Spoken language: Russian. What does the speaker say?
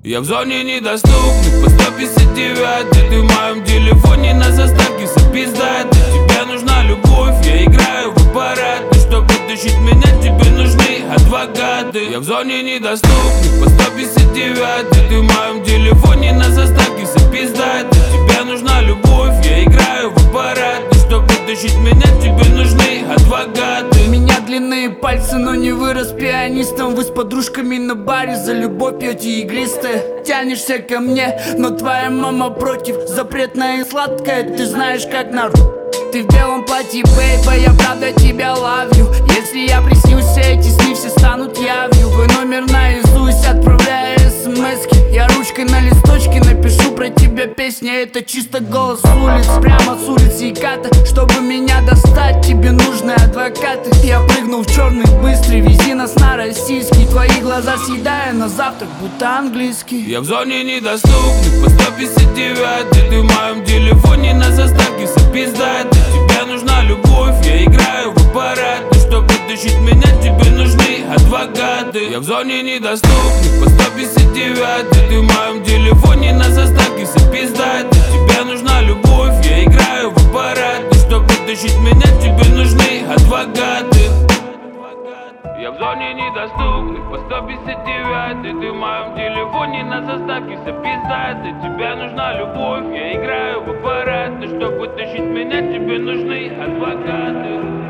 Я в зоне недоступных по 159. Ты в моем телефоне на заставке запиздать. Тебе нужна любовь, я играю в аппарат. И чтобы вытащить меня, тебе нужны адвокаты. Я в зоне недоступных по 159. Ты в моем телефоне на заставке запиздать. Тебе нужна любовь, я играю в аппарат. И чтобы вытащить меня, тебе нужны адвокаты. У меня длинные пальцы, но не вырос пианистом. Вы с подружками на баре за любовь пьете игристое. Тянешься ко мне, но твоя мама против. Запретное и сладкое, ты знаешь как народ. Ты в белом платье, бейба, я правда тебя ловлю. Если я приснился, эти сны все станут явью. Твой номер наизусть, отправляю смски. Я ручкой на листочке напишу про тебя песни. Это чисто голос улиц, прямо с улицы Иката. Чтобы меня достать, тебе нужны адвокаты. Я прыгну в черный быстрый, вези нас на российский. Твои глаза съедаю на завтрак, будто английский. Я в зоне недоступных по 159. Ты в моем телефоне на заставке запиздать. Тебе нужна любовь, я играю в аппарат. И чтобы вытащить меня, тебе нужны адвокаты. Я в зоне недоступных по 159. Ты в моем телефоне на заставке запиздать. Тебе нужна любовь, я играю в аппарат. И чтобы вытащить меня, тебе нужны адвокаты. Я в зоне недоступных по 159. Ты в моем телефоне на заставке запиздать. Тебе нужна любовь, я играю в аппарат. И чтобы вытащить меня, тебе нужны адвокаты.